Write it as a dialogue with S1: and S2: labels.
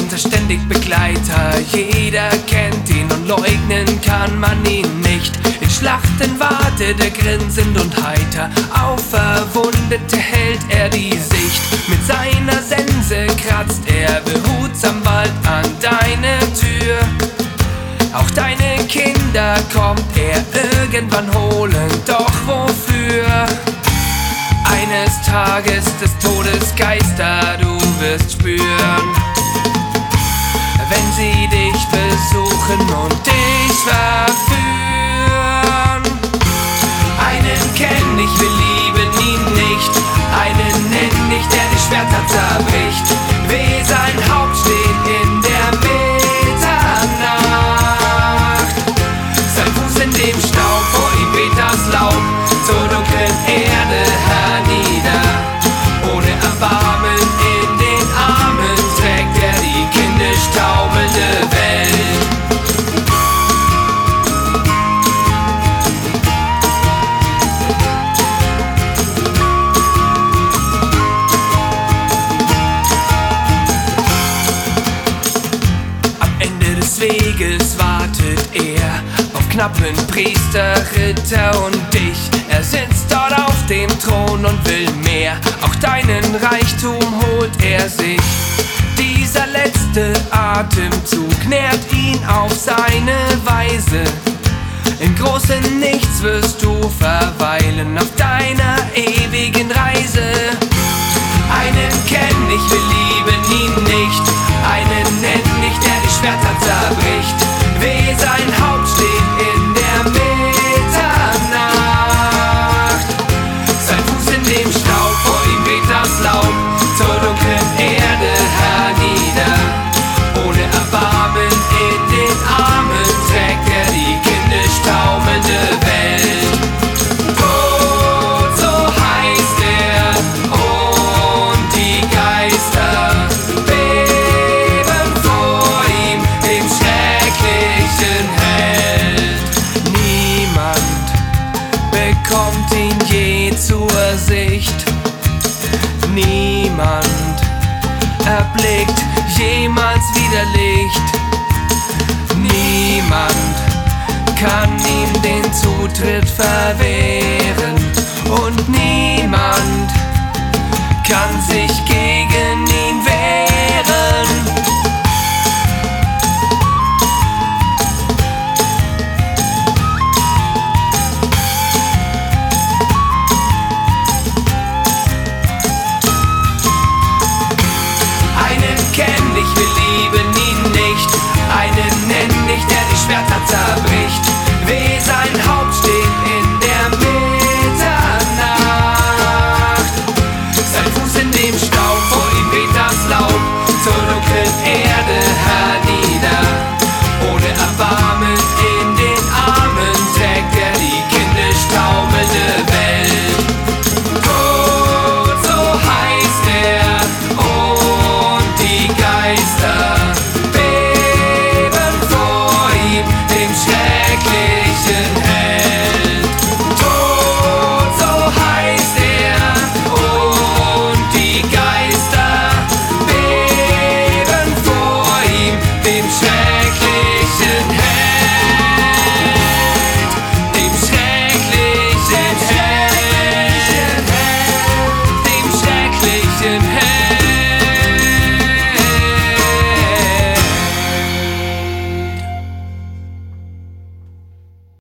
S1: unser ständig Begleiter. Jeder kennt ihn und leugnen kann man ihn nicht. In Schlachten wartet er grinsend und heiter. Auf Verwundete hält er die Sicht. Mit seiner Sense kratzt er behutsam bald an deine Tür. Auch deine Kinder kommt er irgendwann holen, doch wofür? Eines Tages des Todes Geister du wirst spüren, wenn sie dich besuchen und dich verführen. Einen kenn ich, wir lieben ihn nicht. Einen nenn ich, der die Schwerter zerbricht. Weh, sein Haupt steht in der Mitternacht. Sein Fuß in dem Staub, vor ihm weht das Laub zur dunklen Erde hernieder. Ohne Erbarmen in den Armen trägt er die kindisch taumelnde Welt. Am Ende des Weges wartet er auf knappen Priester, Ritter und dich. Er sitzt dort auf dem Thron und will mehr. Auch deinen Reichtum holt er sich. Dieser letzte Atemzug nährt ihn auf seine Weise. Im großen Nichts wirst du verweilen auf deiner ewigen Reise. Einen kenn ich, wir lieben ihn nicht. Einen nenn ich, der die Schwerter zerbricht. Weh, sein Haupt steht in der Mitternacht. Sein Fuß in dem Staub, vor ihm weht das Laub zur dunklen Erde hernieder. Ohne Erbarmen in den Armen trägt er die kindisch taumelnde Welt. Tod, so heißt er, und die Geister beben vor ihm, dem schrecklichen Held. Niemand bekommt ihn je zur Sicht. Niemand erblickt jemals wieder Licht. Niemand kann ihm den Zutritt verwehren.